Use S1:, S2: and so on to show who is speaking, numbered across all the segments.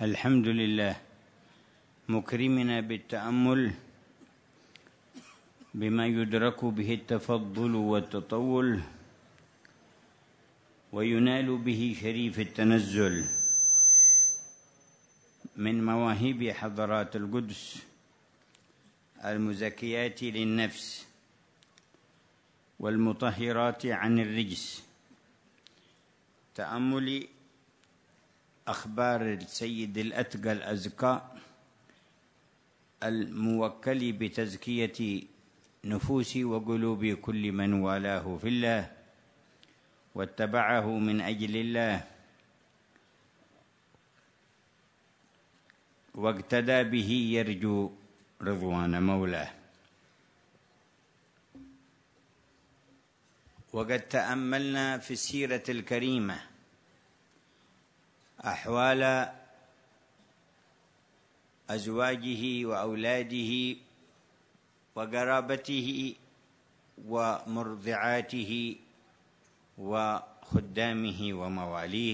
S1: الحمد لله مكرمنا بالتأمل بما يدرك به التفضل والتطول وينال به شريف التنزل من مواهب حضرات القدس المزكيات للنفس والمطهرات عن الرجس. تأمل أخبار السيد الأتقى الأزكى الموكل بتزكية نفوس وقلوب كل من والاه في الله واتبعه من أجل الله واقتدى به يرجو رضوان مولاه. وقد تأملنا في السيرة الكريمة أحوال أزواجه وأولاده وقرابته ومرضعاته وخدامه ومواليه،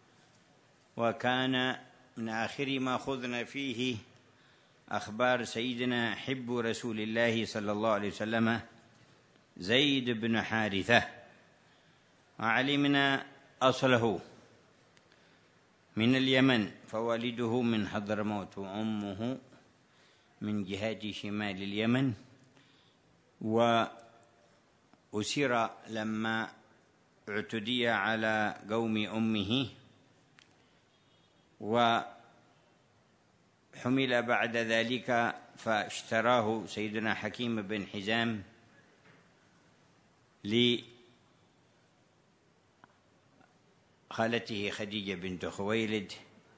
S1: وكان من آخر ما خذنا فيه أخبار سيدنا حب رسول الله صلى الله عليه وسلم زيد بن حارثة، وعلمنا أصله من اليمن، فوالده من حضرموت وأمه من جهة شمال اليمن، وأسر لما اعتدي على قوم أمه، وحمل بعد ذلك فاشتراه سيدنا حكيم بن حزام خالته خديجة بنت خويلد،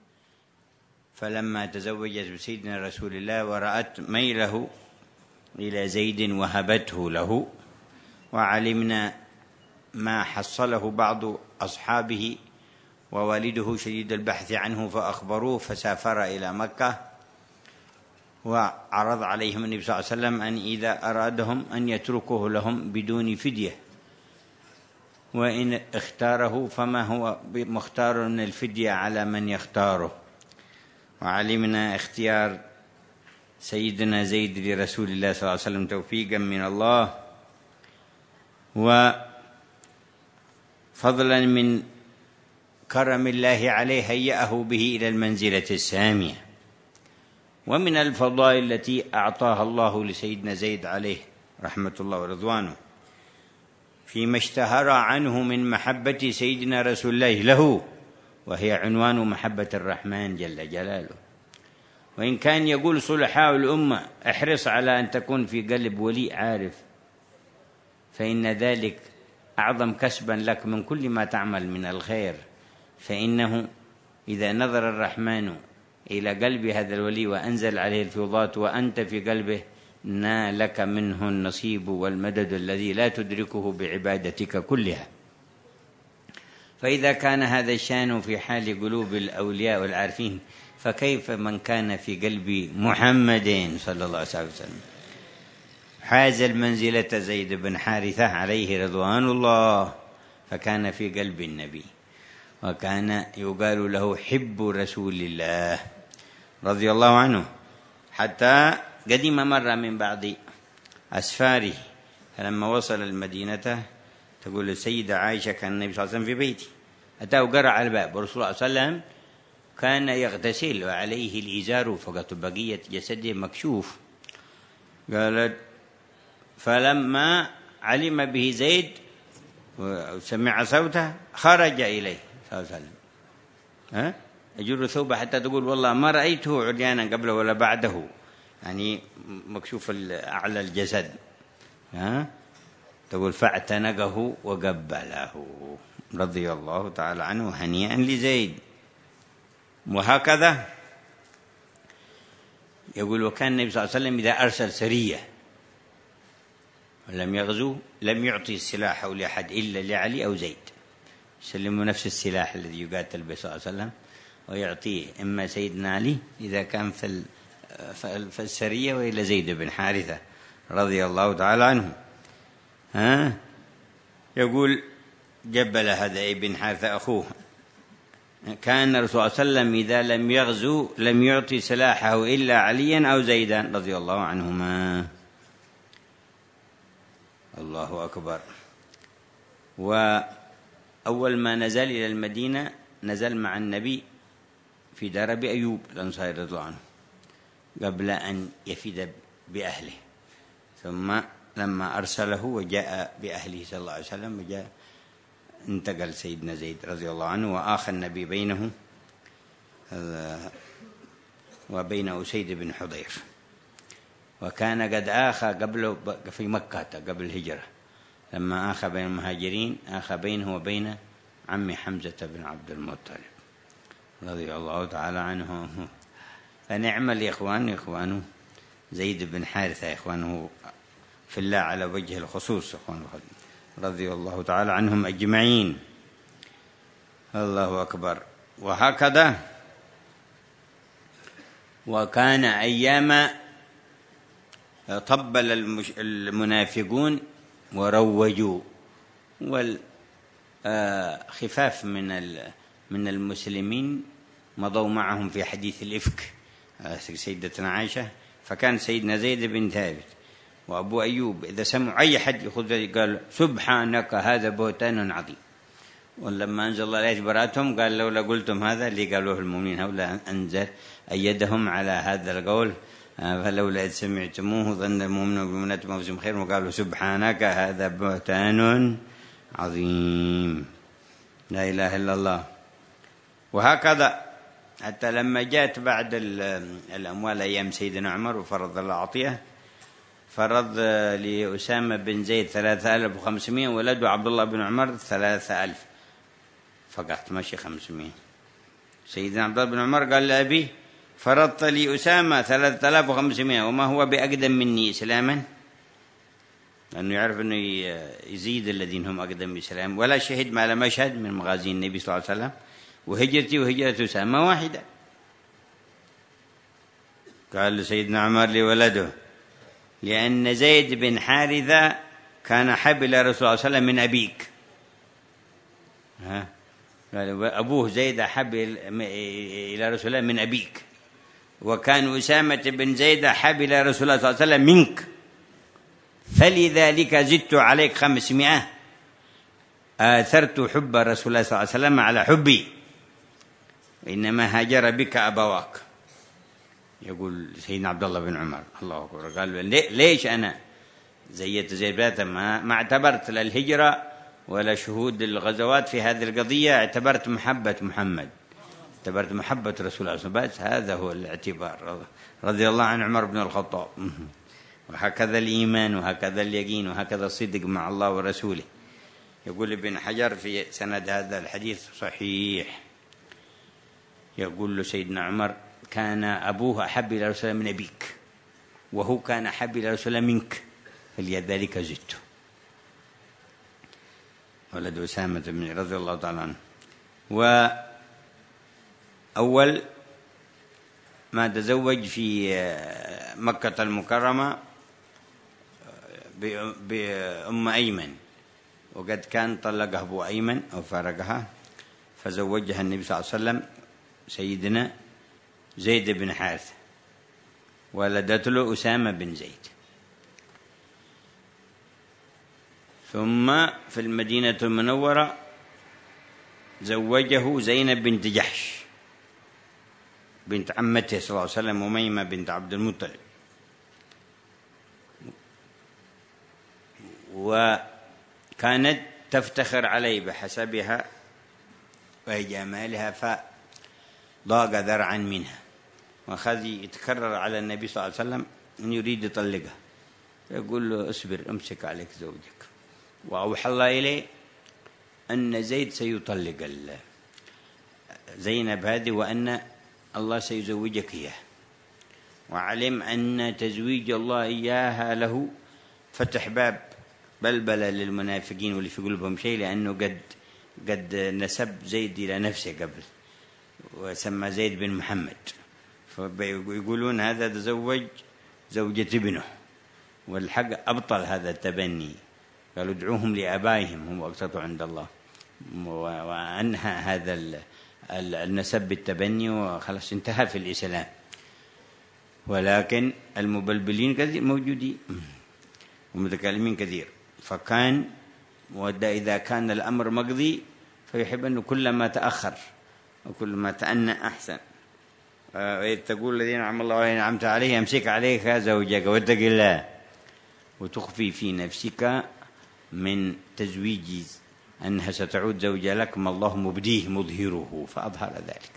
S1: فلما تزوجت بسيدنا رسول الله ورأت ميله إلى زيد وهبته له، وعلمنا ما حصله بعض أصحابه ووالده شديد البحث عنه فأخبروه، فسافر إلى مكة وعرض عليهم النبي صلى الله عليه وسلم أن إذا أرادهم أن يتركوه لهم بدون فدية، وإن اختاره فما هو مختار من الفدية على من يختاره. وعلمنا اختيار سيدنا زيد لرسول الله صلى الله عليه وسلم توفيقا من الله وفضلا من كرم الله عليه هيأه به إلى المنزلة السامية. ومن الفضائل التي أعطاها الله لسيدنا زيد عليه رحمة الله ورضوانه فيما اشتهر عنه من محبة سيدنا رسول الله له، وهي عنوان محبة الرحمن جل جلاله. وإن كان يقول صلحاء الأمة احرص على أن تكون في قلب ولي عارف، فإن ذلك أعظم كسبا لك من كل ما تعمل من الخير، فإنه إذا نظر الرحمن إلى قلب هذا الولي وأنزل عليه الفيوضات وأنت في قلبه نالك منه النصيب والمدد الذي لا تدركه بعبادتك كلها. فإذا كان هذا الشأن في حال قلوب الأولياء والعارفين، فكيف من كان في قلب محمد صلى الله عليه وسلم؟ حاز المنزلة زيد بن حارثة عليه رضوان الله، فكان في قلب النبي، وكان يقال له حب رسول الله رضي الله عنه، حتى قدم مرة من بعض أسفاره، فلما وصل المدينة تقول السيدة عائشة كان النبي صلى الله عليه وسلم في بيتي، أتاه قرع على الباب، ورسول الله صلى الله عليه وسلم كان يغتسل وعليه الإزار فقط بقية جسده مكشوف. قالت فلما علم به زيد وسمع صوته خرج إليه صلى الله عليه وسلم يجر ثوبه، حتى تقول والله ما رأيته عريانا قبله ولا بعده، يعني مكشوف أعلى الجسد. تقول فاعتنقه وقبله رضي الله تعالى عنه هنيئا لزيد. وهكذا يقول وكان النبي صلى الله عليه وسلم إذا أرسل سرية ولم يغزو لم يعطي السلاح لأحد إلا لعلي أو زيد، يسلموا نفس السلاح الذي يقاتل به صلى الله عليه وسلم ويعطيه إما سيدنا علي إذا كان في السرية، وإلى زيد بن حارثة رضي الله تعالى عنه. يقول جبل هذا ابن حارثة أخوه كان الرسول صلى الله عليه وسلم إذا لم يغزو لم يعطي سلاحه إلا عليا أو زيدا رضي الله عنهما. الله أكبر. وأول ما نزل إلى المدينة نزل مع النبي في دار أبي أيوب الأنصاري رضي الله عنه قبل أن يفد بأهله، ثم لما أرسله وجاء بأهله صلى الله عليه وسلم وجاء انتقل سيدنا زيد رضي الله عنه، وآخى النبي بينه وبين أسيد بن حضير، وكان قد آخى قبله في مكة قبل الهجرة، لما آخى بين المهاجرين آخى بينه وبين عم حمزة بن عبد المطلب رضي الله تعالى عنه. فنعم الإخوان إخوانه زيد بن حارثة، إخوانه في الله على وجه الخصوص، إخوانه رضي الله تعالى عنهم أجمعين. الله أكبر. وهكذا وكان أيام طبل المنافقون وروجوا، والخفاف من المسلمين مضوا معهم في حديث الإفك سيدتنا عائشة، فكان سيدنا زيد بن ثابت وأبو أيوب إذا سمعوا أي حد يخذ قال سبحانك هذا بهتان عظيم، ولما أنزل الله آيات براءتهم قال لولا قلتم هذا اللي قالوه المؤمنين هؤلاء أنزل أيدهم على هذا القول، فلولا إذ سمعتموه ظن المؤمنون بالمؤمنات بأنفسهم خير وقالوا سبحانك هذا بهتان عظيم. لا إله إلا الله. وهكذا حتى لما جاءت بعد الأموال أيام سيدنا عمر وفرض الله عطية، فرض لأسامة بن زيد 3500 ولده عبد الله بن عمر 3000 فقط، ماشي 500. سيدنا عبد الله بن عمر قال لأبيه فرضت لي أسامة 3500 وما هو بأقدم مني إسلاما، لأنه يعرف أنه يزيد الذين هم أقدم إسلام، ولا شهد ما لم يشهد من مغازي النبي صلى الله عليه وسلم، وهجرتي وهجرة أسامة واحدة. قال سيدنا عمر لولده لأن زيد بن حارثة كان حب إلى رسول الله صلى الله عليه وسلم من أبيك. قال أبوه زيد حب إلى رسول الله من أبيك، وكان أسامة بن زيد حب إلى رسول الله صلى الله عليه وسلم منك، فلذلك زدت عليك 500، آثرت حب رسول الله صلى الله عليه وسلم على حبي، إنما هاجر بك أبواك. يقول سيدنا عبد الله بن عمر الله أكبر، قال ليش أنا زيت زيد ما اعتبرت لا الهجرة ولا شهود الغزوات في هذه القضية، اعتبرت محبة محمد، اعتبرت محبة رسول الله صلى الله عليه وسلم، هذا هو الاعتبار. رضي الله عن عمر بن الخطاب. وهكذا الإيمان وهكذا اليقين وهكذا الصدق مع الله ورسوله. يقول ابن حجر في سند هذا الحديث صحيح، يقول له سيدنا عمر كان أبوه أحب إلى رسول الله من أبيك، وهو كان أحب إلى رسول الله منك، فلذلك زدته. ولد أسامة بن رضي الله تعالى عنه. وأول ما تزوج في مكة المكرمة بأم أيمن، وقد كان طلقها أبو أيمن أو فارقها، فزوجها النبي صلى الله عليه وسلم سيدنا زيد بن حارثة، ولدت له أسامة بن زيد. ثم في المدينة المنورة زوجه زينب بنت جحش بنت عمته صلى الله عليه وسلم أميمة بنت عبد المطلب، وكانت تفتخر عليه بحسبها وجمالها، فضاق ذرعا منها، وأخذ يتكرر على النبي صلى الله عليه وسلم أن يريد يطلقها، يقول له اصبر امسك عليك زوجك، وأوحى الله إليه أن زيد سيطلق زينب هذه، وأن الله سيزوجك إياه، وعلم أن تزويج الله إياها له فتح باب بلبلة للمنافقين واللي في قلوبهم شيء، لأنه قد نسب زيد إلى نفسه قبل وسمى زيد بن محمد، فيقولون هذا تزوج زوجة ابنه، والحق أبطل هذا التبني، قالوا ادعوهم لآبائهم هم أقسطوا عند الله، وأنهى هذا النسب بالتبني وخلاص انتهى في الإسلام، ولكن المبلبلين كثير موجودين ومتكلمين كثير. فكان إذا كان الأمر مقضي فيحب أنه كلما تأخر وكلما تأنى أحسن. وإذ تقول الذين أنعم الله عليهم أنعمت عليه أمسك عليك زوجك واتق الله وتخفي في نفسك من تزويج أنها ستعود زوجة لك ما الله مبديه مظهره، فأظهر ذلك،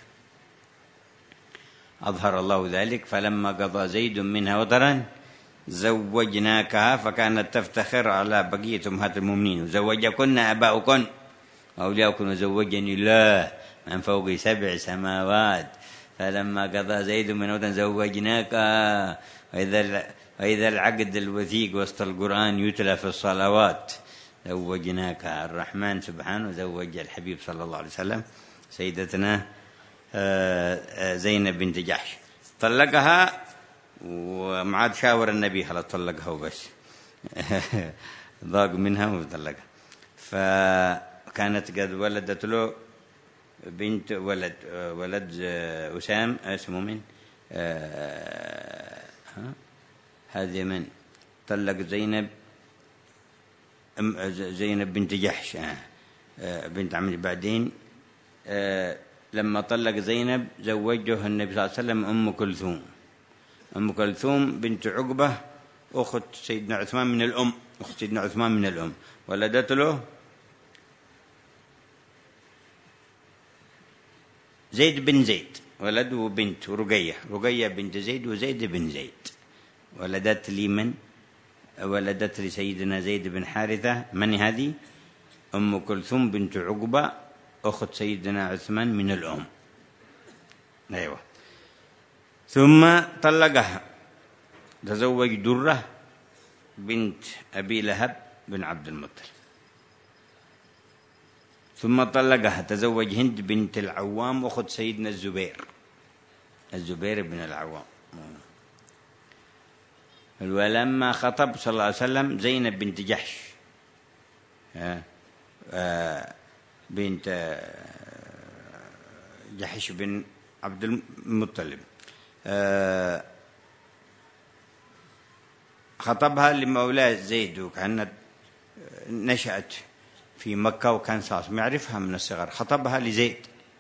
S1: أظهر الله ذلك. فلما قضى زيد منها وطرا زوجناكها، فكانت تفتخر على بقية أمهات المؤمنين: وزوجكن آباؤكن وأولياؤكن وزوجني الله من فوق 7 سماوات. فلما قضى زيد منها وطرا زوجناكها. وإذا العقد الوثيق وسط القرآن يتلى في الصلوات زوجناك. الرحمن سبحانه زوج الحبيب صلى الله عليه وسلم سيدتنا زينب بنت جحش، طلقها وما عاد شاور النبي، خلاص طلقها وبس ضاق منها وطلقها. فكانت قد ولدت له بنت ولد أسام اسمه من هذه من طلق زينب بنت جحش بنت عمرو. بعدين لما طلق زينب زوجه النبي صلى الله عليه وسلم أم كلثوم بنت عقبة أخت سيدنا عثمان من الأم، ولدت له زيد بن زيد، ولد وبنت رقية بنت زيد وزيد بن زيد. ولدت لسيدنا زيد بن حارثة من هذه؟ أم كلثوم بنت عقبة أخت سيدنا عثمان من الأم. أيوة. ثم طلقها، تزوج درة بنت أبي لهب بن عبد المطلب. ثم طلقها، تزوج هند بنت العوام أخت سيدنا الزبير بن العوام. ولما خطب صلى الله عليه وسلم زينب بنت جحش بنت جحش بن عبد المطلب، خطبها لمولاه زيد، وكانت نشأت في مكة وكان صاصم يعرفها من الصغر. خطبها لزيد،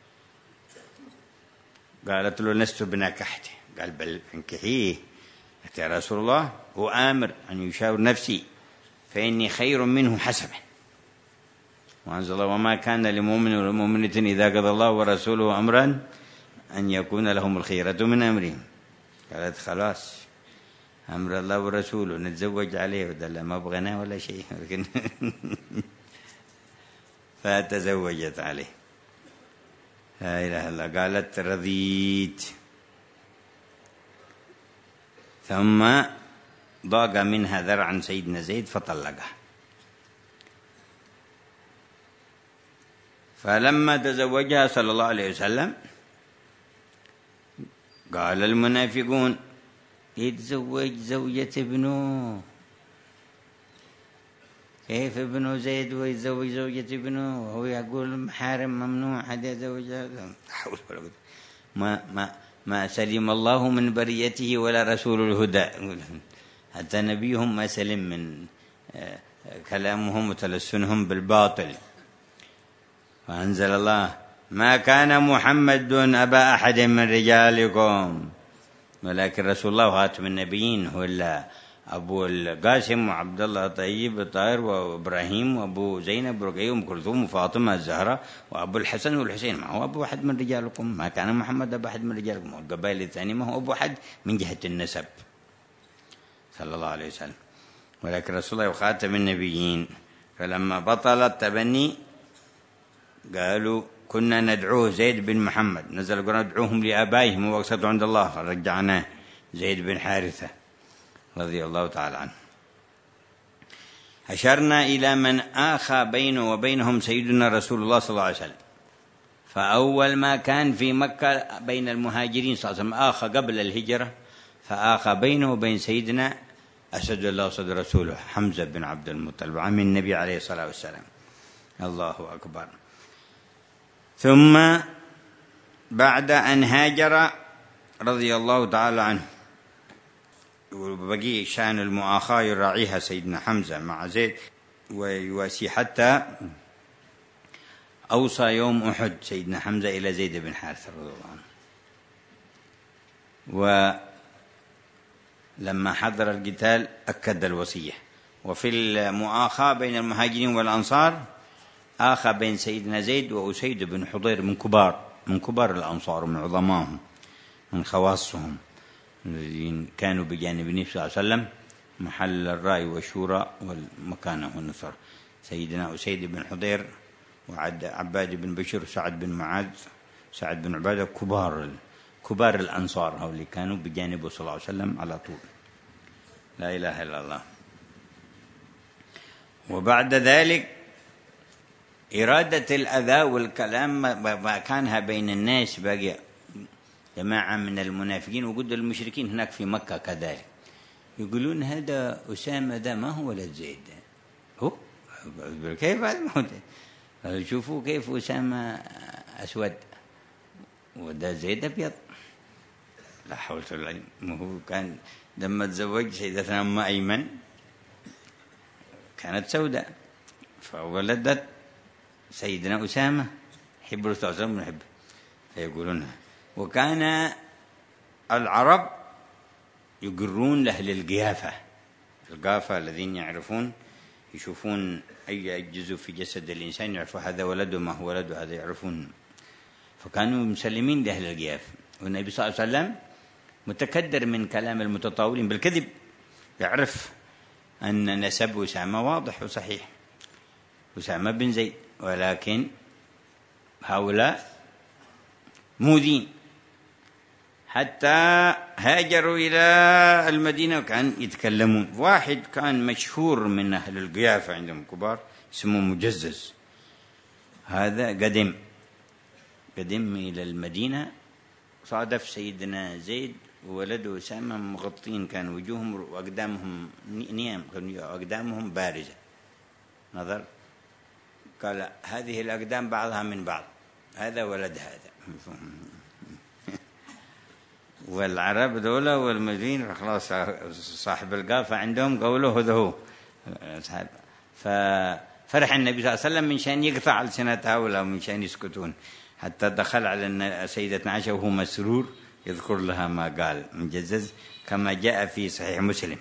S1: قالت له: لست بناكحته. قال: بل انكحيه يا رسول الله، هو آمر أن يشاور نفسي فإني خير منه حسبا. وأنزل الله: وما كان لمؤمن ولا مؤمنة إذا قضى الله ورسوله أمرا أن يكون لهم الخيرة من أمرهم. قالت: خلاص أمر الله ورسوله نتزوج عليه، ودل ما بغناه ولا شيء لكن فتزوجت عليه. لا إله إلا الله. قالت: رضيت. ثم ضاق منها ذرعا سيدنا زيد فطلقها. فلما تزوجها صلى الله عليه وسلم قال المنافقون: يتزوج زوجة ابنه، كيف ابنه زيد ويتزوج زوجة ابنه وهو يقول محارم ممنوع حد يتزوجها؟ ما سلم الله من بريته ولا رسول الهدى، حتى نبيهم ما سلم من كلامهم وتلسنهم بالباطل. فأنزل الله: ما كان محمد أبا أحد من رجالكم ولكن رسول الله وخاتم النبيين، هو أبو القاسم وعبد الله طيب الطاهر وإبراهيم وأبو زينب ورقية وأم كلثوم وفاطمة الزهراء وأبو الحسن والحسين، ما هو أبو أحد من رجالكم. ما كان محمد أبا أحد من رجالكم، والقبائل الثانية ما هو أبو أحد من جهة النسب صلى الله عليه وسلم، ولكن رسول الله وخاتم النبيين. فلما بطل التبني قالوا: كنا ندعوه زيد بن محمد، نزل القرآن: ادعوهم لآبائهم واقسطوا عند الله، رجعناه زيد بن حارثة رضي الله تعالى عنه. أشرنا إلى من آخى بينه وبينهم سيدنا رسول الله صلى الله عليه وسلم. فأول ما كان في مكة بين المهاجرين صلى الله عليه وسلم آخى قبل الهجرة، فآخى بينه وبين سيدنا أسد الله وأسد رسوله حمزة بن عبد المطلب عم النبي عليه الصلاة والسلام. الله أكبر. ثم بعد أن هاجر رضي الله تعالى عنه، وبقي شأن المؤاخاة يراعيها سيدنا حمزة مع زيد ويواسي، حتى أوصى يوم أحد سيدنا حمزة إلى زيد بن حارثة رضي الله عنه. ولما حضر القتال أكد الوصية. وفي المؤاخاة بين المهاجرين والأنصار آخى بين سيدنا زيد وأسيد بن حضير من كبار الأنصار ومن عظمائهم من خواصهم الذين كانوا بجانب النبي صلى الله عليه وسلم محل الرأي والشورى والمكانة والنصر. سيدنا أسيد بن حضير وعباد بن بشر وسعد بن معاذ سعد بن عبادة كبار الأنصار، هؤلاء اللي كانوا بجانبه صلى الله عليه وسلم على طول. لا إله إلا الله. وبعد ذلك إرادة الأذى والكلام ما كانها بين الناس، باقي جماعة من المنافقين وقد المشركين هناك في مكة كذلك يقولون هذا أسامة ده ما هو ولد زيد، هو كيف هذا؟ شوفوا كيف أسامة أسود وده زيد أبيض. لا حول ولا قوة. هو كان لما تزوج سيدتنا أم أيمن كانت سوداء فولدت سيدنا أسامة يحب الرسول صلى الله عليه وسلم ونحبه فيقولونها. وكان العرب يقرون لأهل القيافة الذين يعرفون يشوفون أي جزء في جسد الإنسان يعرفوا هذا ولده ما هو ولده، هذا يعرفون. فكانوا مسلمين لأهل القيافة. والنبي صلى الله عليه وسلم متكدر من كلام المتطاولين بالكذب، يعرف أن نسب أسامة واضح وصحيح، أسامة بن زيد، ولكن هؤلاء موذين حتى هاجروا إلى المدينة وكان يتكلمون. واحد كان مشهور من أهل القيافة عندهم كبار اسمه مجزز، هذا قدم إلى المدينة، صادف سيدنا زيد وولده أسامة مغطين كان وجوههم وأقدامهم نيام، أقدامهم بارزة. نظر قال هذه الأقدام بعضها من بعض، هذا ولد هذا. والعرب دولة والمدين خلاص صاحب القافة عندهم قوله هذا هو. ففرح النبي صلى الله عليه وسلم من شأن يقطع ألسنة هؤلاء ومن شأن يسكتون، حتى دخل على سيدتنا عائشة وهو مسرور يذكر لها ما قال مجزز كما جاء في صحيح مسلم.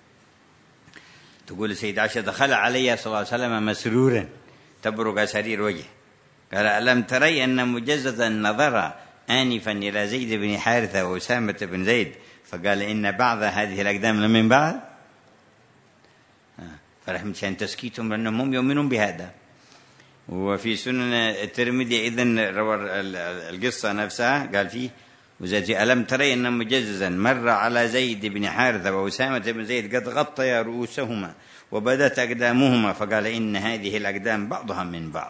S1: تقول السيدة عائشة دخل علي صلى الله عليه وسلم مسرورا تبرق سرير وجهه، قال ألم تري أن مجززا نظر آنفا إلى زيد بن حارثة وأسامة بن زيد فقال إن بعض هذه الأقدام من بعض. فرحمة شأن تسكيتهم لأنهم هم يؤمنون بهذا. وفي سنن الترمذي إذن روى القصة نفسها قال فيه وزاد ألم تري أن مجززا مر على زيد بن حارثة وأسامة بن زيد قد غطيا رؤوسهما وبدت أقدامهما فقال إن هذه الأقدام بعضها من بعض.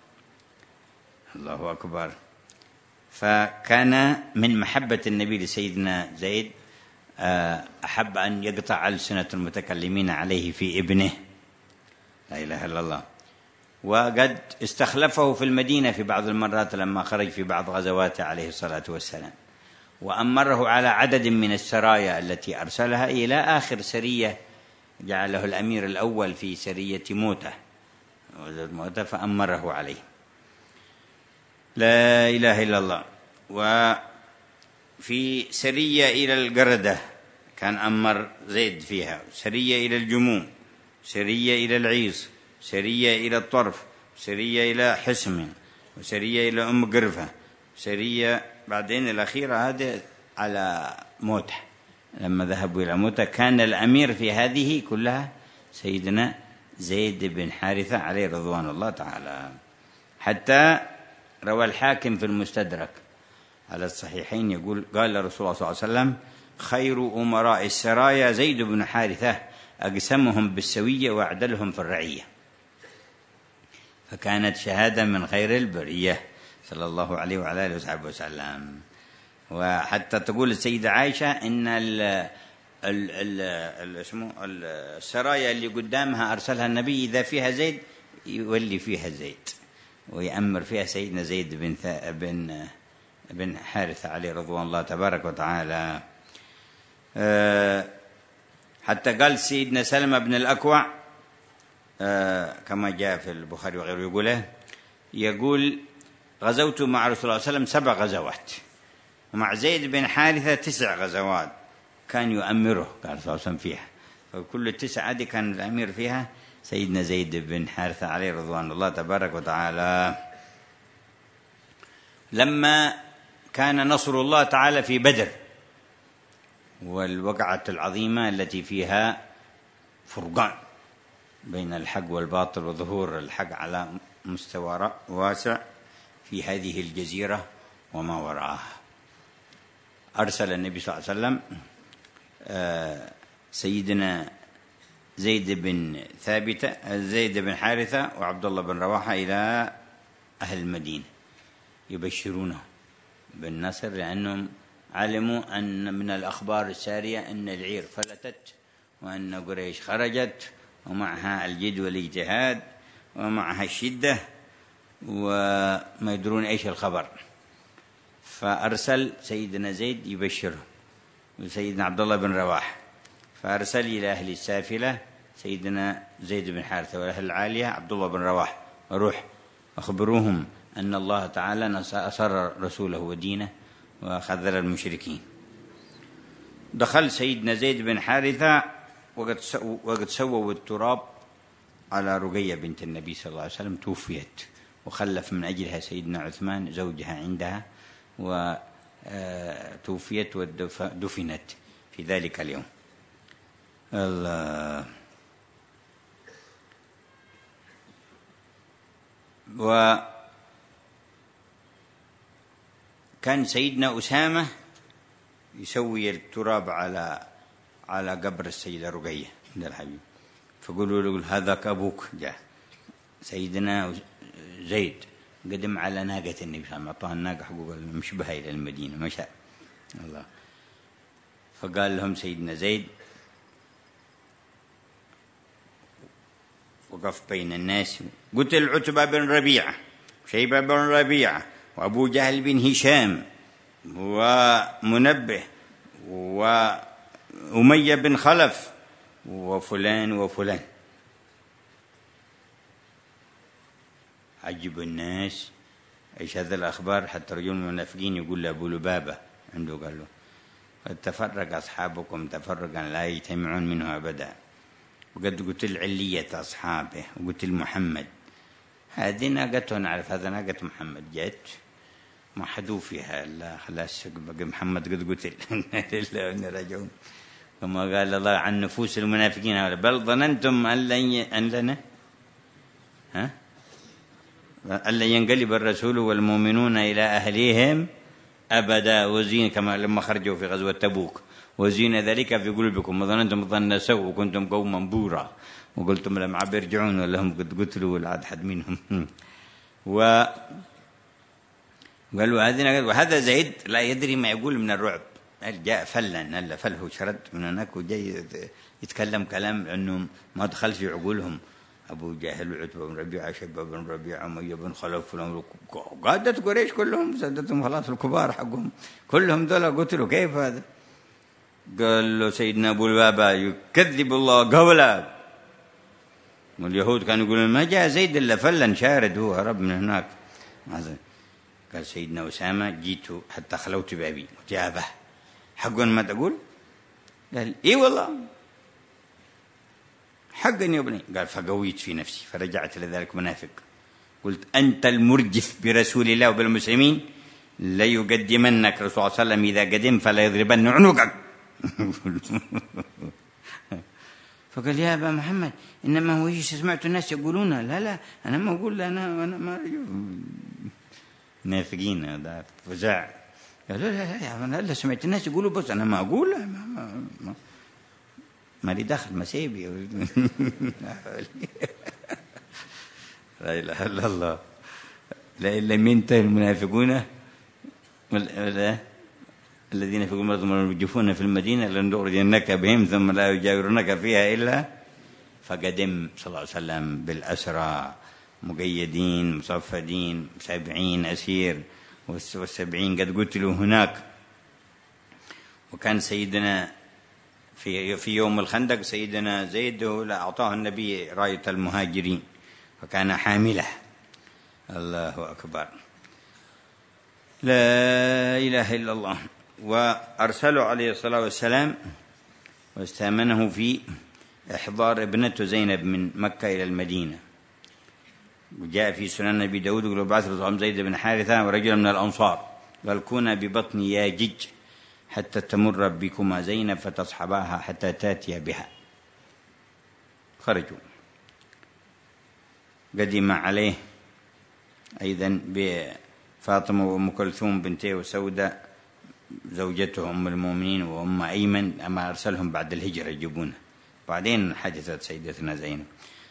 S1: الله أكبر. فكان من محبة النبي لسيدنا زيد أحب أن يقطع ألسنة المتكلمين عليه في ابنه، لا إله إلا الله. وقد استخلفه في المدينة في بعض المرات لما خرج في بعض غزواته عليه الصلاة والسلام، وأمره على عدد من السرايا التي أرسلها إلى آخر سرية جعله الأمير الأول في سرية موتة فأمره عليه. لا إله إلا الله. وفي سرية إلى القردة كان أمر زيد فيها، سرية إلى الجموم، سرية إلى العيص، سرية إلى الطرف، سرية إلى حسم، وسرية إلى أم قرفة، سرية بعدين الأخيرة هذه على موتة. لما ذهبوا إلى موتة كان الأمير في هذه كلها سيدنا زيد بن حارثة عليه رضوان الله تعالى. حتى روى الحاكم في المستدرك على الصحيحين يقول قال رسول الله صلى الله عليه وسلم خير أمراء السرايا زيد بن حارثة أقسمهم بالسوية وأعدلهم في الرعية. فكانت شهادة من خير البرية صلى الله عليه وعلى آله وصحبه وسلم. وحتى تقول السيدة عائشة إن السرايا اللي قدامها أرسلها النبي إذا فيها زيد يولي فيها زيد ويأمر فيها سيدنا زيد بن حارثة عليه رضوان الله تبارك وتعالى. حتى قال سيدنا سلمة بن الأكوع كما جاء في البخاري وغيره يقول غزوت مع رسول الله صلى الله عليه وسلم 7 غزوات، ومع زيد بن حارثة 9 غزوات كان يؤمره، قال صلى الله عليه وسلم فيها، فكل 9 هذه كان الأمير فيها سيدنا زيد بن حارثة عليه رضوان الله تبارك وتعالى. لما كان نصر الله تعالى في بدر والوقعة العظيمة التي فيها فرقان بين الحق والباطل وظهور الحق على مستوى واسع في هذه الجزيرة وما وراءها، أرسل النبي صلى الله عليه وسلم سيدنا زيد بن حارثة وعبد الله بن رواحة إلى أهل المدينة يبشرونه بالنصر، لأنهم علموا أن من الأخبار السارية أن العير فلتت وأن قريش خرجت ومعها الجد والاجتهاد ومعها الشدة وما يدرون إيش الخبر. فأرسل سيدنا زيد يبشره وسيدنا عبد الله بن رواحة، فأرسل إلى أهل السافلة سيدنا زيد بن حارثة وأهل العالية عبد الله بن رواحة، روح أخبروهم أن الله تعالى نصر رسوله ودينه وخذل المشركين. دخل سيدنا زيد بن حارثة وقد سووا التراب على رقية بنت النبي صلى الله عليه وسلم، توفيت وخلف من أجلها سيدنا عثمان زوجها عندها، وتوفيت ودفنت في ذلك اليوم. وكان سيدنا أسامة يسوي التراب على قبر السيدة رقية عند الحبيب، فقولوا له هذاك أبوك. جاء سيدنا زيد قدم على ناقة النبي صلى الله عليه وسلم، أعطاه الناقة حقوق مشبهة إلى المدينة مشى الله. فقال لهم سيدنا زيد وقف بين الناس، قتل عتبة بن ربيعة شيبة بن ربيعة وأبو جهل بن هشام ومنبه وأمية بن خلف وفلان وفلان. عجب الناس ايش هذا الأخبار، حتى رجل من المنافقين يقول لأبو لبابة عنده قال له قد تفرق أصحابكم تفرقا لا يجتمعون منه أبدا، وقد قتل علية أصحابه وقتل محمد. هذه ناقته نعرف، هذا ناقة محمد جت ما حدو فيها لا خلاص بقى محمد قد قتل لله إن راجعون. كما قال الله عن نفوس المنافقين بل ظننتم أن لن ينقلب الرسول والمؤمنون إلى أهليهم أبدا وزين، كما لما خرجوا في غزوة تبوك وزين ذلك في قلوبكم وظننتم ظن سوء وكنتم قوما بورا وقلتم لم عبر يرجعون ولهم قد قتلوا والعاد حد منهم. وقالوا وهذا زيد لا يدري ما يقول من الرعب، جاء فلا فله شرد من هناك وجاي يتكلم كلام أنه ما دخل في عقولهم. أبو جهل وعتبة بن ربيعة شيبة بن ربيعة أمية بن خلف قادة قريش كلهم سدتهم خلاص الكبار حقهم كلهم دول قتلوا، كيف هذا؟ قال له سيدنا أبو لبابة يكذب الله قولا، واليهود كانوا يقولون ما جاء زيد إلا فلا شارد هو هرب من هناك. قال سيدنا أسامة جيت حتى خلوت بأبي وجابه حقا ما تقول؟ قال إيه والله حقا يا ابني. قال فقويت في نفسي فرجعت لذلك منافق قلت أنت المرجف برسول الله وبالمسلمين لا يقدمنك رسول الله صلى الله عليه وسلم إذا قدم فلا يضربن عنقك. فقال يا أبا محمد إنما هو إيش سمعت الناس يقولون لا أنا ما أقول أنا ما منافقين هذا فزع. قال لا سمعت الناس يقولوا بس أنا ما أقول ما لي دخل ما سيبي. لا إله إلا الله. لئن لم ينتهي المنافقون الذين في قلوبهم مرض يرجفون في المدينة لنخرجنك بهم ثم لا يجاورونك فيها إلا. فقدم صلى الله عليه وسلم بالأسرى مقيدين مصفدين 70 أسير والسبعين قد قتلوا هناك. وكان سيدنا في يوم الخندق سيدنا زيد أعطاه النبي راية المهاجرين فكان حامله. الله أكبر، لا إله إلا الله. وأرسله عليه الصلاة والسلام واستأمنه في إحضار ابنته زينب من مكة إلى المدينة. وجاء في سنن أبي داود يقول بعث رسول زيد بن حارثة ورجلا من الأنصار قال كونا ببطن ياجج حتى تمر بكما زينب فتصحباها حتى تاتي بها. خرجوا. قدم عليه أيضا بفاطمة وأم كلثوم بنتي وسودة زوجته أم المؤمنين وأم أيمن، أما أرسلهم بعد الهجرة يجيبونه. بعدين حدثت سيدتنا زينب.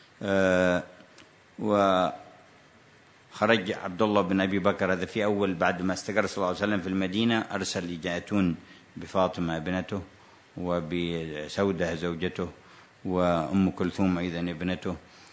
S1: وخرج عبد الله بن أبي بكر هذا في أول بعد ما استقر صلى الله عليه وسلم في المدينة أرسل يجاتون بفاطمة ابنته وبسودة زوجته وأم كلثوم أيضا ابنته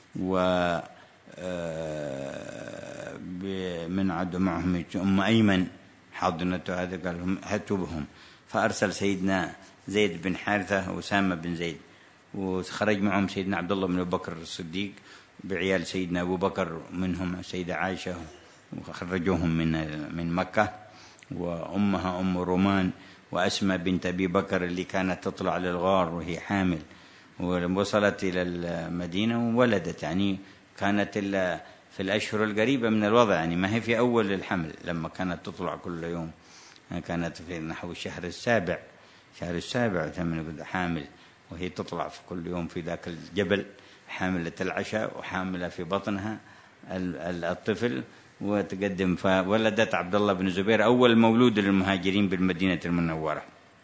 S1: من عد معهم أم أيمن حاضنته. هذا قال لهم هاتوا بهم. فأرسل سيدنا زيد بن حارثة وأسامة بن زيد، وخرج معهم سيدنا عبد الله بن أبي بكر الصديق بعيال سيدنا أبو بكر منهم السيدة عائشة، وخرجوهم من مكة، وأمها أم رومان وأسمى بنت أبي بكر اللي كانت تطلع للغار وهي حامل، ووصلت إلى المدينة وولدت. يعني كانت في الأشهر القريبة من الوضع، يعني ما هي في أول الحمل لما كانت تطلع كل يوم، كانت في نحو الشهر السابع وثمن حامل، وهي تطلع في كل يوم في ذاك الجبل حاملة العشاء وحاملة في بطنها الطفل وتقدم. فولدت عبد الله بن زبير أول مولود للمهاجرين بالمدينة المنورة.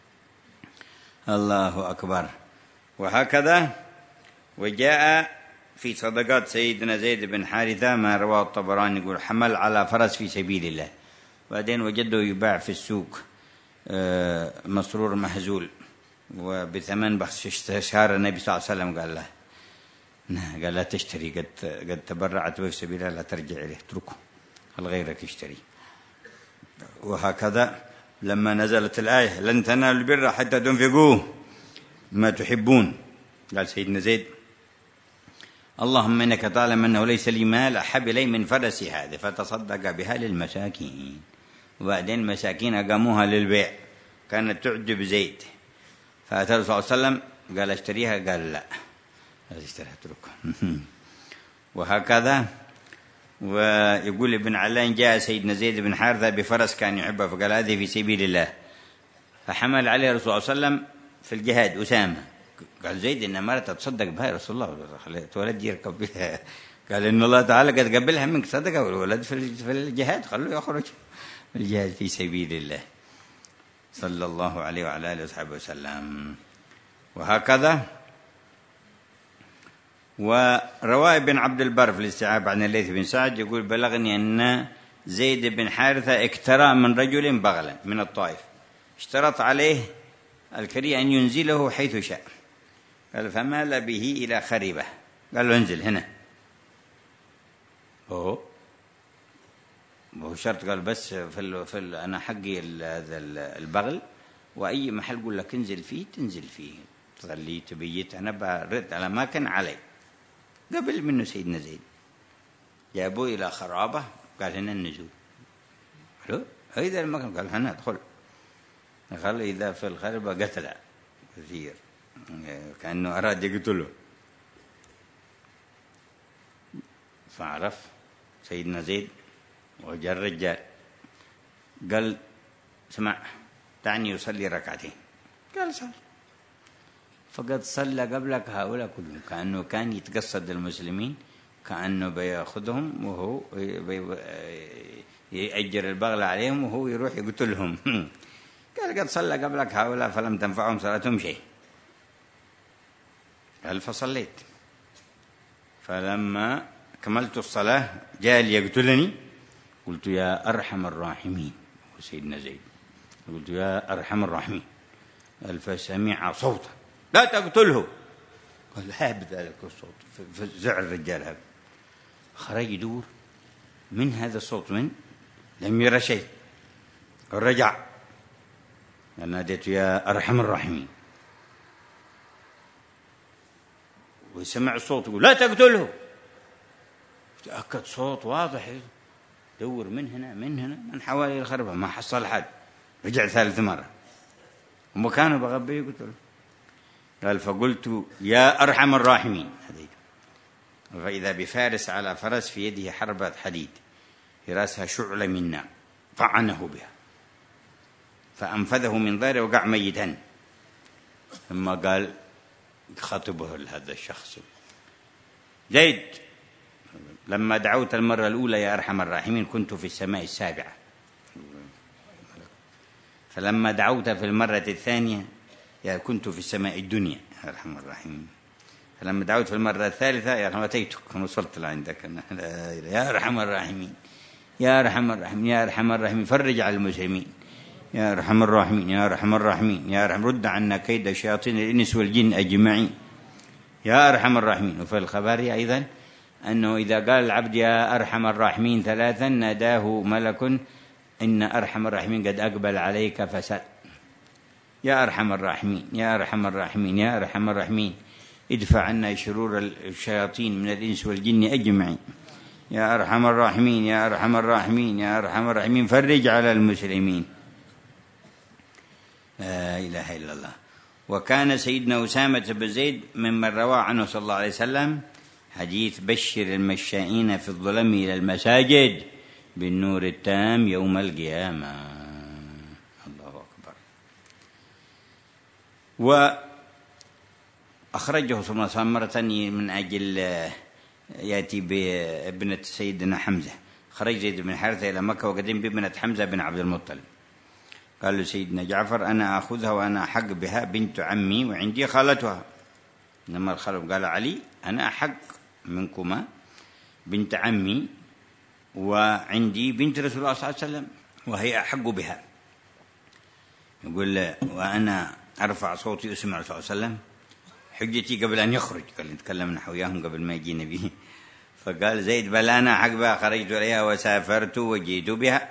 S1: الله أكبر. وهكذا وجاء في صدقات سيدنا زيد بن حارثة ما رواه الطبراني يقول حمل على فرس في سبيل الله، بعدين وجده يباع في السوق مسرور مهزول وبثمن بخس. استشار النبي صلى الله عليه وسلم قال لا تشتري، قد تبرعت في سبيل الله لا ترجع إليه، اتركه خل غيرك يشتري. وهكذا لما نزلت الآية لن تنالوا البر حتى تنفقوه ما تحبون، قال سيدنا زيد اللهم إنك تعلم أنه ليس لي مال أحب إلي من فرسي هذا فتصدق بها للمساكين. وبعدين المساكين أقاموها للبيع، كانت تعجب زيد، فأتى الرسول صلى الله عليه وسلم قال اشتريها، قال لا اشتريها اتركها. وهكذا. ويقول ابن علان جاء سيدنا زيد بن حارثة بفرس كان يحبه فقال هذه في سبيل الله، فحمل عليه الرسول صلى الله عليه وسلم في الجهاد أسامة. قال زيد إن مرة تصدق بها يا رسول الله، خليت ولد يركب بها. قال إن الله تعالى قد قبلها منك صدقة، والولد في الجهاد خلوه يخرج الجهاد في سبيل الله صلى الله عليه وعلى آله وصحبه وسلم. وهكذا. وروى ابن عبد البر في الاستيعاب عن الليث بن سعد يقول بلغني أن زيد بن حارثة اكترى من رجل بغلا من الطائف، اشترط عليه الكري أن ينزله حيث شاء، قال فمال به إلى خريبة، قال له انزل هنا. هو شرط، قال بس أنا حقي هذا البغل، وأي محل قول لك انزل فيه تنزل فيه، تصلي تبيت، أنا برد على ما كان علي. قبل منه سيدنا زيد، جابوه إلى خرابة، قال هنا النزول. حلو هذا المكان، قال هنا ادخل. قال إذا في الخربة قتل كثير، كأنه أراد يقتله. فعرف سيدنا زيد وجاء الرجال قال اسمع دعني يصلي ركعتين، قال صل. فقد صلى قبلك هؤلاء كلهم، كأنه كان يتقصد المسلمين، كأنه بيأخذهم وهو يأجر البغل عليهم وهو يروح يقتلهم. قال قد صلى قبلك هؤلاء فلم تنفعهم صلاتهم شيء. قال فصليت، فلما كملت الصلاة جاء ليقتلني، قلت يا أرحم الراحمين، سيدنا زيد قلت يا أرحم الراحمين. قال فسمع صوتا لا تقتله، قال هاب ذلك الصوت، فزع الرجال هذا، خرج يدور من هذا الصوت، من لم يرى شيء، رجع ناديت يا أرحم الراحمين، وسمع الصوت يقول لا تقتله. تأكد صوت واضح، دور من هنا من حوالي الخربة، ما حصل حد. رجع ثالث مرة ومكانه بغبي يقتله. قال فقلت يا أرحم الراحمين، فإذا بفارس على فرس في يده حربة حديد في رأسها شعلة من نار، طعنه بها فأنفذه من ظهره وقع ميتا. ثم قال خطبه لهذا الشخص: زيد، لما دعوت المرة الأولى يا أرحم الراحمين كنت في السماء السابعة، فلما دعوت في المرة الثانية كنت في السماء الدنيا يا أرحم الراحمين، فلما دعوت في المرة الثالثة يا رحمة أتيتك وصلت لعندك يا أرحم الراحمين يا أرحم الراحمين يا أرحم الراحمين، فرج على المسلمين يا أرحم الراحمين يا أرحم الراحمين يا أرحم، رد عنا كيد شياطين الإنس والجن أجمعين يا أرحم الراحمين. وفي الخبر أيضا أنه إذا قال العبد يا أرحم الراحمين ثلاثا ناداه ملك إن أرحم الراحمين قد أقبل عليك فسل. يا أرحم الراحمين يا أرحم الراحمين يا أرحم الراحمين، ادفع عنا شرور الشياطين من الإنس والجن أجمعين يا أرحم الراحمين يا أرحم الراحمين يا أرحم الراحمين، فرج على المسلمين. لا إله إلا الله. وكان سيدنا أسامة بن زيد ممن روى عنه صلى الله عليه وسلم حديث بشر المشائين في الظلم إلى المساجد بالنور التام يوم القيامة. الله أكبر. وأخرجه صلى الله عليه وسلم مرة من أجل يأتي بابنة سيدنا حمزة. خرج زيد بن حارثة إلى مكة وقدم بابنة حمزة بن عبد المطلب. قال له سيدنا جعفر أنا أخذها وأنا أحق بها بنت عمي وعندي خالتها. إنما الخالة قال علي أنا أحق منكما بنت عمي وعندي بنت رسول الله صلى الله عليه وسلم وهي أحق بها. يقول وأنا أرفع صوتي أسمع رسول الله صلى الله عليه وسلم حجتي قبل أن يخرج. قال نتكلم نحن وياهم قبل ما يجي نبي. فقال زيد بل أنا أحق بها، خرجت إليها وسافرت وجيت بها،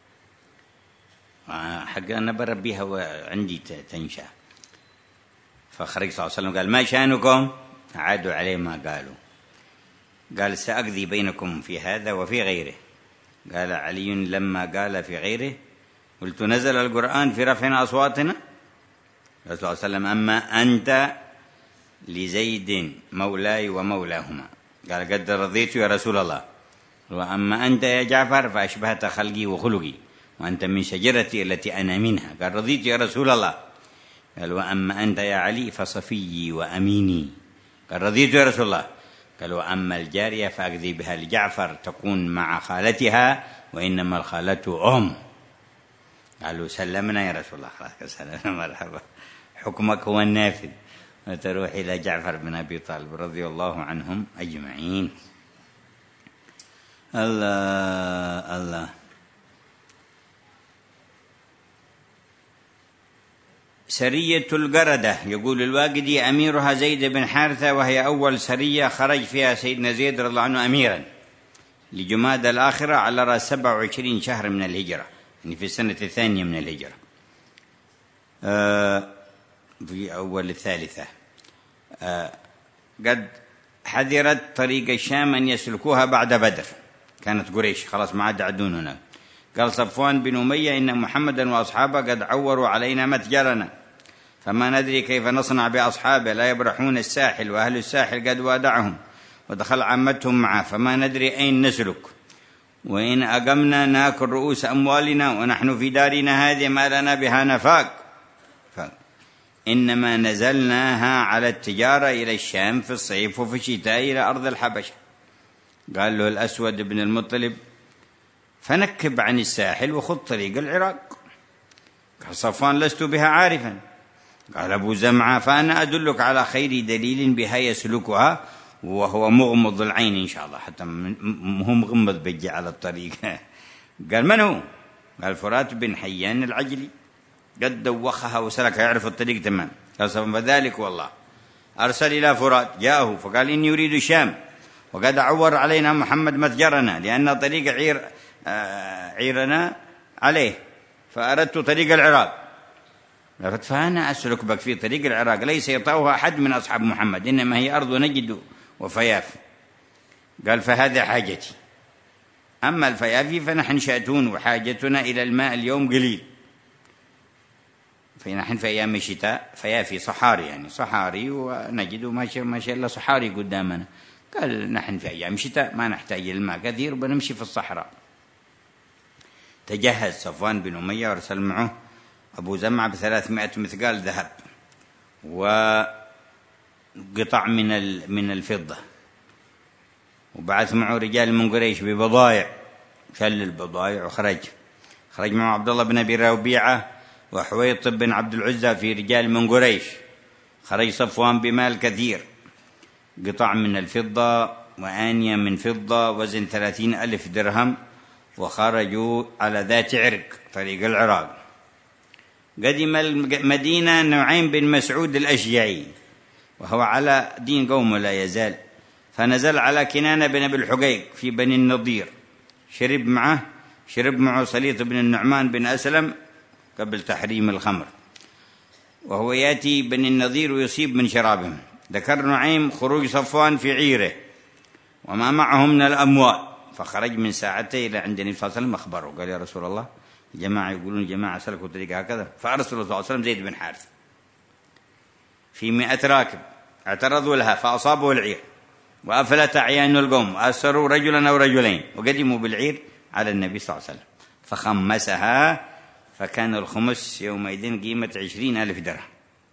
S1: حق أنا بربيها وعندي تنشأ. فخرج صلى الله عليه وسلم قال ما شأنكم؟ عادوا عليه ما قالوا. قال سأقضي بينكم في هذا وفي غيره. قال علي لما قال في غيره قلت نزل القرآن في رفعنا أصواتنا. قال صلى الله عليه وسلم أما أنت لزيد مولاي ومولاهما. قال قد رضيت يا رسول الله. وأما أنت يا جعفر فأشبهت خلقي وخلقي وأنت من شجرتي التي أنا منها. قال رضيت يا رسول الله. قال وأما أنت يا علي فصفيي وأميني. قال رضيت يا رسول الله. قال وأما الجارية فأقضي بها لجعفر تكون مع خالتها وإنما الخالة أم. قالوا سلمنا يا رسول الله. خلاص سلام مرحبا، حكمك هو النافذ، وتروح إلى جعفر بن أبي طالب رضي الله عنهم أجمعين. الله الله. سرية القردة يقول الواقدي أميرها زيد بن حارثة، وهي أول سرية خرج فيها سيدنا زيد رضي الله عنه أميرا لجمادى الآخرة على رأس 27 شهر من الهجرة، يعني في السنة الثانية من الهجرة، في أول الثالثة. قد حذرت طريق الشام أن يسلكوها بعد بدر، كانت قريش خلاص ما عاد يعدون هناك. قال صفوان بن أمية إن محمدا وأصحابه قد عوروا علينا متجرنا، فما ندري كيف نصنع بأصحابه، لا يبرحون الساحل وأهل الساحل قد وادعهم ودخل عمتهم معه، فما ندري أين نسلك، وإن أقمنا ناكل رؤوس أموالنا ونحن في دارنا هذه ما لنا بها نفاق، إنما نزلناها على التجارة إلى الشام في الصيف وفي الشتاء إلى أرض الحبشة. قال له الأسود بن المطلب فنكب عن الساحل وخذ طريق العراق. قال صفوان لست بها عارفا. قال أبو زمعة فأنا أدلك على خير دليل بها يسلكها وهو مغمض العين إن شاء الله، حتى هو مغمض بيجي على الطريق. قال من هو؟ قال فرات بن حيان العجلي قد دوخها وسلكها، يعرف الطريق تمام. قال فذلك والله. أرسل إلى فرات جاءه فقال إني يريد الشام وقد عور علينا محمد متجرنا لأن طريق عيرنا عليه، فأردت طريق العراق. فأنا أسلك بك في طريق العراق، ليس يطأها أحد من أصحاب محمد، إنما هي أرض نجد وفياف. قال فهذا حاجتي، أما الفيافي فنحن شاتون وحاجتنا إلى الماء اليوم قليل. فنحن في أيام الشتاء فيافي صحاري، يعني صحاري ونجد ما شاء الله صحاري قدامنا. قال نحن في أيام الشتاء ما نحتاج الماء كثير وبنمشي في الصحراء. تجهز صفوان بن أمية وارسل معه أبو زمعة ب300 مثقال ذهب وقطع من الفضة، وبعث معه رجال من قريش ببضائع، شل البضائع وخرج معه عبد الله بن أبي ربيعة وحويطب بن عبد العزى في رجال من قريش. خرج صفوان بمال كثير، قطع من الفضة وآنية من فضة وزن 30,000 درهم، وخرجوا على ذات عرق طريق العراق. قدم المدينة نعيم بن مسعود الأشجعي وهو على دين قومه لا يزال، فنزل على كنانة بن أبي الحقيق في بني النضير، شرب معه سليط بن النعمان بن أسلم قبل تحريم الخمر، وهو يأتي بني النضير ويصيب من شرابهم. ذكر نعيم خروج صفوان في عيره وما معه من الأموال، فخرج من ساعته إلى عند النبي صلى الله عليه وسلم أخبره، قال يا رسول الله جماعة يقولون جماعة سلكوا طريق هكذا. فأرسل الله صلى الله عليه وسلم زيد بن حارث في 100 راكب اعترضوا لها فأصابوا العير وأفلت أعيان القوم وأسروا رجلا أو رجلين وقدموا بالعير على النبي صلى الله عليه وسلم فخمسها، فكان الخمس يومئذ قيمة 20,000 درهم،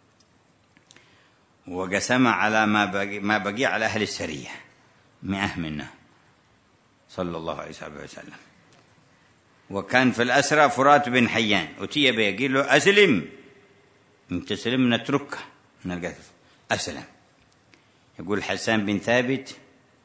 S1: وقسم على ما بقي على أهل السرية 100 منه صلى الله عليه وسلم. وكان في الأسرى فرات بن حيان، أتي به يقول له أسلم، إن تسلم نتركه من القتل، أسلم. يقول حسان بن ثابت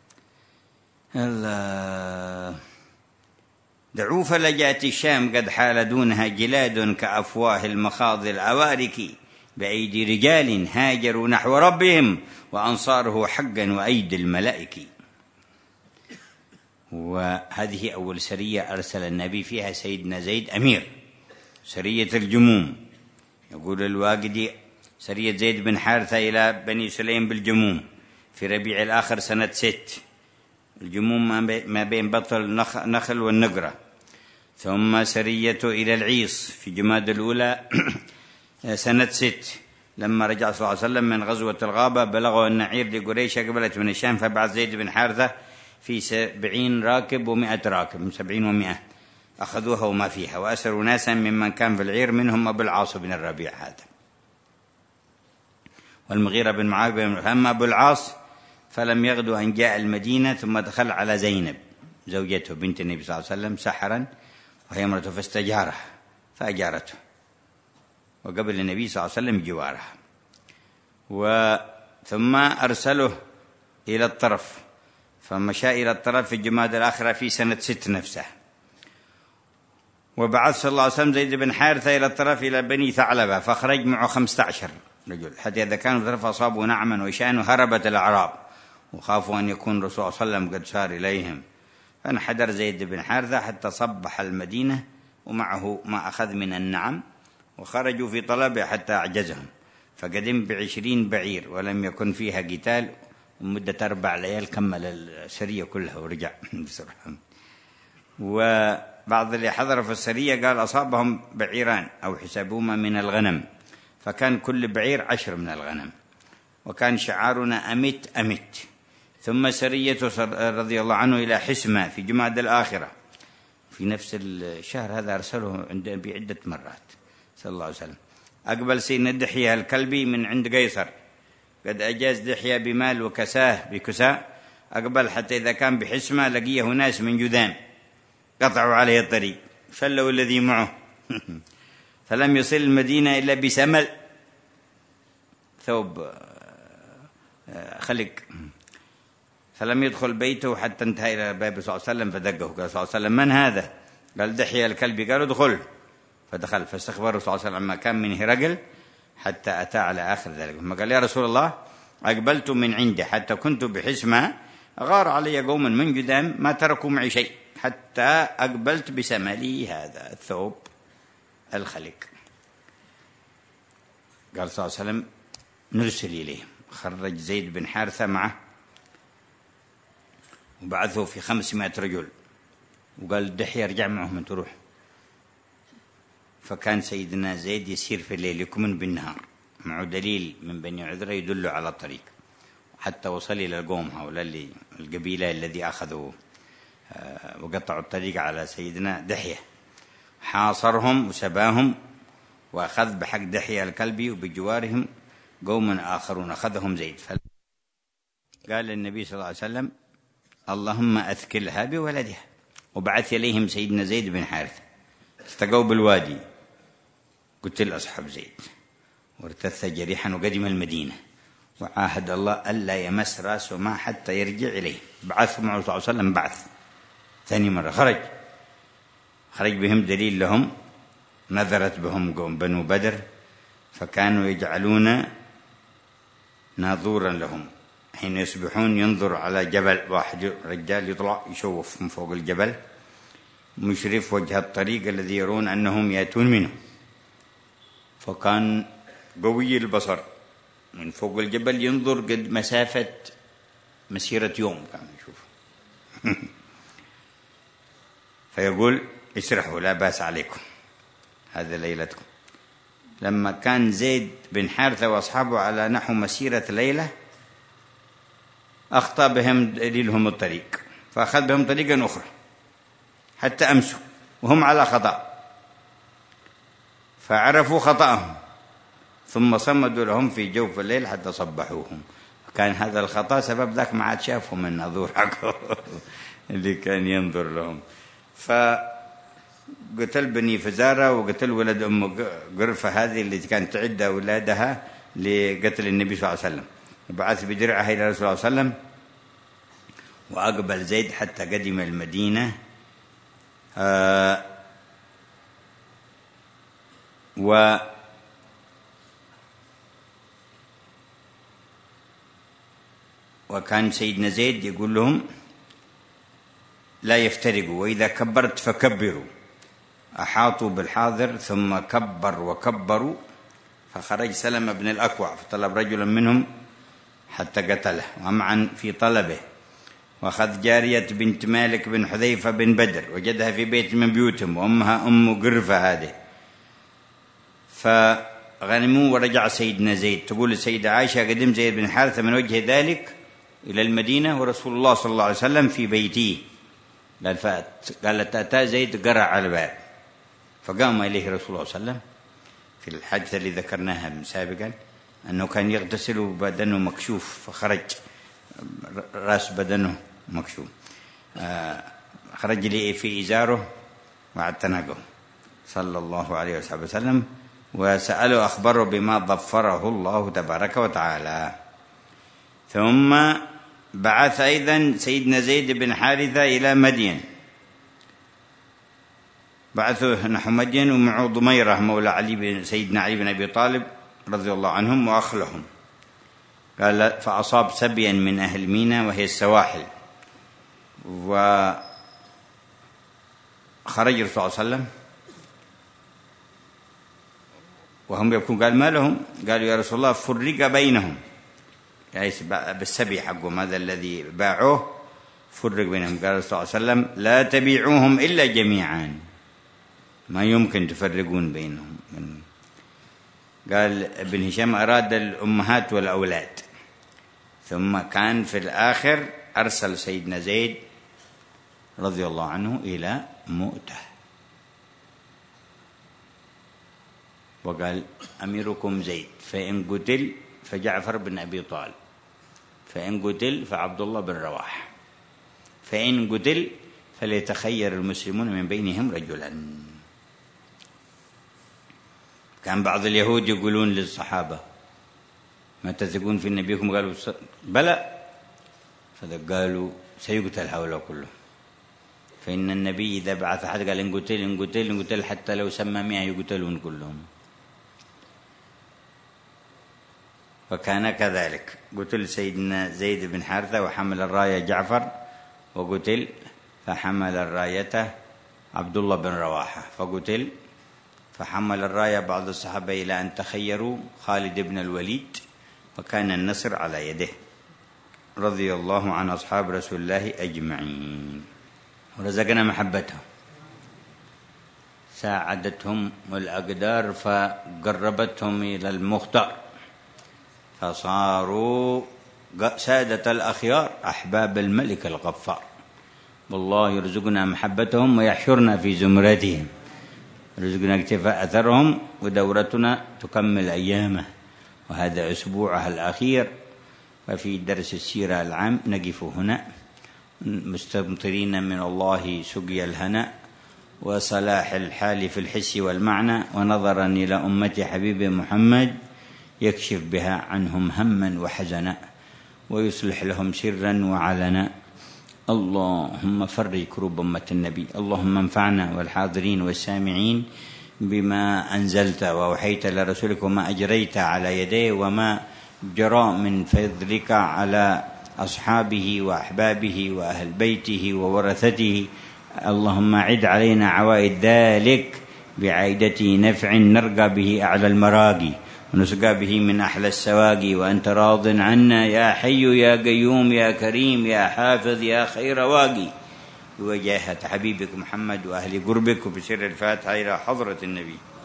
S1: الله دعوا فلجات الشام قد حال دونها جلاد كأفواه المخاض العوارك بأيدي رجال هاجروا نحو ربهم وأنصاره حقا وأيدي الملائكة. وهذه أول سرية أرسل النبي فيها سيدنا زيد أمير، سرية الجموم. يقول الواقدي سرية زيد بن حارثة إلى بني سليم بالجموم في ربيع الآخر سنة 6، الجموم ما بين بطل نخل والنقرة. ثم سريته إلى العيص في جماد الأولى سنة 6، لما رجع صلى الله عليه وسلم من غزوة الغابة بلغوا أن عير لقريش أقبلت من الشام، فبعث زيد بن حارثة في 70 راكب و100 راكب، من 70 و100 أخذوها وما فيها، وأسروا ناسا ممن كان في العير، منهم أبو العاص بن الربيع هذا والمغيرة بن معاوية. أما أبو العاص فلم يغدو أن جاء المدينة، ثم دخل على زينب زوجته بنت النبي صلى الله عليه وسلم سحرا وهي امرأته، فاستجاره فأجارته، وقبل النبي صلى الله عليه وسلم جوارها. ثم أرسله إلى الطرف، فمشى إلى الطرف في جماد الآخرة في سنة 6 نفسه. وبعث صلى الله عليه وسلم زيد بن حارثة إلى الطرف إلى بني ثعلبة، فخرج معه 15 رجل، حتى إذا كانوا بطرف أصابوا نعما وشان هربت الأعراب وخافوا أن يكون الرسول صلى الله عليه وسلم قد سار إليهم، فانحدر زيد بن حارثة حتى صبح المدينة ومعه ما أخذ من النعم، وخرجوا في طلبه حتى أعجزهم، فقدم ب20 بعير ولم يكن فيها قتال، ومدة 4 ليال كمل السرية كلها ورجع بسرعة. وبعض اللي حضروا في السرية قال أصابهم بعيران أو حسابهما من الغنم، فكان كل بعير 10 من الغنم، وكان شعارنا أمت. ثم سرية رضي الله عنه إلى حسمة في جماد الآخرة في نفس الشهر هذا، أرسله بعدة مرات صلى الله عليه وسلم. أقبل سيدنا دحية الكلبي من عند قيصر، قد أجاز دحية بمال وكساه بكساء، أقبل حتى إذا كان بحسمة لقيه ناس من جذام قطعوا عليه الطريق، شلوا الذي معه فلم يصل المدينة إلا بسمل ثوب خلق، فلم يدخل بيته حتى انتهى إلى باب صلى الله عليه وسلم فدقه، قال صلى الله عليه وسلم من هذا؟ قال دحية الكلبي، قالوا ادخل، فدخل، فاستخبره صلى الله عليه وسلم ما كان من هرقل حتى أتى على آخر ذلك. ثم قال يا رسول الله أقبلت من عنده حتى كنت بحسمة، غار علي قوم من جذام ما تركوا معي شيء حتى أقبلت بسملي هذا الثوب الخلق. قال صلى الله عليه وسلم نرسل إليه، خرج زيد بن حارثة معه وبعثه في 500 رجل، وقال دحية ارجع معهم أنت روح. فكان سيدنا زيد يسير في الليل يكمن بالنهار، معه دليل من بني عذرة يدله على الطريق، حتى وصل إلى القوم هؤلاء القبيلة الذي أخذوا وقطعوا الطريق على سيدنا دحية، حاصرهم وسباهم وأخذ بحق دحية الكلبي، وبجوارهم قوم آخرون أخذهم زيد. قال للنبي صلى الله عليه وسلم اللهم أثكلها بولدها، وبعث إليهم سيدنا زيد بن حارثة. استقوا بالوادي، قتل أصحاب زيد وارتث جريحا وقدم المدينة، وعاهد الله ألا يمس رأسه ما حتى يرجع إليه. بعث معه صلى الله عليه وسلم بعث ثاني مرة، خرج بهم دليل لهم، نذرت بهم قوم بنو بدر، فكانوا يجعلون ناظورا لهم حين يصبحون، ينظر على جبل واحد، رجال يطلع يشوف من فوق الجبل مشرف وجه الطريق الذي يرون أنهم يأتون منه، فكان قوي البصر من فوق الجبل ينظر قد مسافة مسيرة يوم كان يشوف فيقول اسرحوا لا بأس عليكم، هذا ليلتكم. لما كان زيد بن حارثة وأصحابه على نحو مسيرة ليلة، أخطأ بهم دليلهم الطريق، فأخذ بهم طريقا أخرى حتى أمسوا وهم على خطأ، فعرفوا خطأهم ثم صمدوا لهم في جوف الليل حتى صبحوهم. كان هذا الخطأ سبب ذاك ما عاد شافهم الناظور حقه اللي كان ينظر لهم. فقتل بني فزارة وقتل ولد أم قرفة هذه اللي كانت تعد أولادها لقتل النبي صلى الله عليه وسلم، وبعث بدرعها إلى رسول الله صلى الله عليه وسلم، وأقبل زيد حتى قدم المدينة. وكان سيدنا زيد يقول لهم لا يفترقوا، وإذا كبرت فكبروا. أحاطوا بالحاضر ثم كبر وكبروا، فخرج سلمة بن الأكوع فطلب رجلا منهم حتى قتله، ومعا في طلبه، وأخذ جارية بنت مالك بن حذيفة بن بدر وجدها في بيت من بيوتهم، وأمها أم قرفة هذه، فغنموا. ورجع سيدنا زيد، تقول السيدة عائشة قدم زيد بن حارثة من وجه ذلك إلى المدينة ورسول الله صلى الله عليه وسلم في بيته. قالت أتى زيد قرع على الباب، فقام إليه رسول الله صلى الله عليه وسلم في الحادثة اللي ذكرناها سابقا، أنه كان يغتسل وبدنه مكشوف، فخرج رأس بدنه مكشوف، خرج لي في إزاره واعتنقه صلى الله عليه وسلم، وسأله أخبره بما ظفره الله تبارك وتعالى. ثم بعث أيضا سيدنا زيد بن حارثة إلى مدين، بعثه نحو مدين، ومعه ضميرة مولى سيدنا علي بن أبي طالب رضي الله عنهم وأخ لهم. قال فأصاب سبيا من أهل مينا وهي السواحل، وخرج الرسول صلى الله عليه وسلم وهم يبكون. قال ما لهم؟ قالوا يا رسول الله فرق بينهم، يعني بالسبي حقهم هذا الذي باعوه فرق بينهم. قال صلى الله عليه وسلم لا تبيعوهم إلا جميعا، ما يمكن تفرقون بينهم. قال ابن هشام أراد الأمهات والأولاد. ثم كان في الآخر أرسل سيدنا زيد رضي الله عنه إلى مؤتة، وقال أميركم زيد، فإن قتل فجعفر بن أبي طالب، فإن قتل فعبد الله بن رواحة، فإن قتل فليتخير المسلمون من بينهم رجلا. كان بعض اليهود يقولون للصحابة ما تثقون في نبيكم؟ قالوا بلى، فقالوا سيقتل هؤلاء كلهم، فإن النبي إذا بعث أحد قال إن قتل إن قتل إن قتل، حتى لو سمى 100 يقتلون كلهم. فكان كذلك، قتل سيدنا زيد بن حارثة وحمل الراية جعفر، وقتل فحمل الراية عبد الله بن رواحة فقتل، فحمل الراية بعض الصحابة إلى أن تخيروا خالد بن الوليد، وكان النصر على يده، رضي الله عن أصحاب رسول الله أجمعين، ورزقنا محبتهم. ساعدتهم الأقدار فقربتهم إلى المختار، فصاروا سادة الأخيار أحباب الملك الغفار. والله يرزقنا محبتهم ويحشرنا في زمرتهم، يرزقنا اكتفاء أثرهم، ودورتنا تكمل أيامه، وهذا أسبوعها الأخير. وفي درس السيرة العام نقف هنا، مستمطرين من الله سقي الهنا وصلاح الحال في الحس والمعنى، ونظرا إلى أمة حبيب محمد يكشف بها عنهم هما وحزنا، ويصلح لهم سرا وعلنا. اللهم فرج كروب أمة النبي. اللهم انفعنا والحاضرين والسامعين بما أنزلت وأوحيت لرسولك، وما أجريت على يديه، وما جرى من فضلك على أصحابه وأحبابه وأهل بيته وورثته. اللهم عد علينا عوائد ذلك بعيدة نفع نرقى به أعلى المراقي، ونسقى به من أحلى السواقي، وأنت راض عنا يا حي يا قيوم يا كريم يا حافظ يا خير واقي، بوجاهة حبيبك محمد وأهل قربك، وبسر الفاتحة إلى حضرة النبي.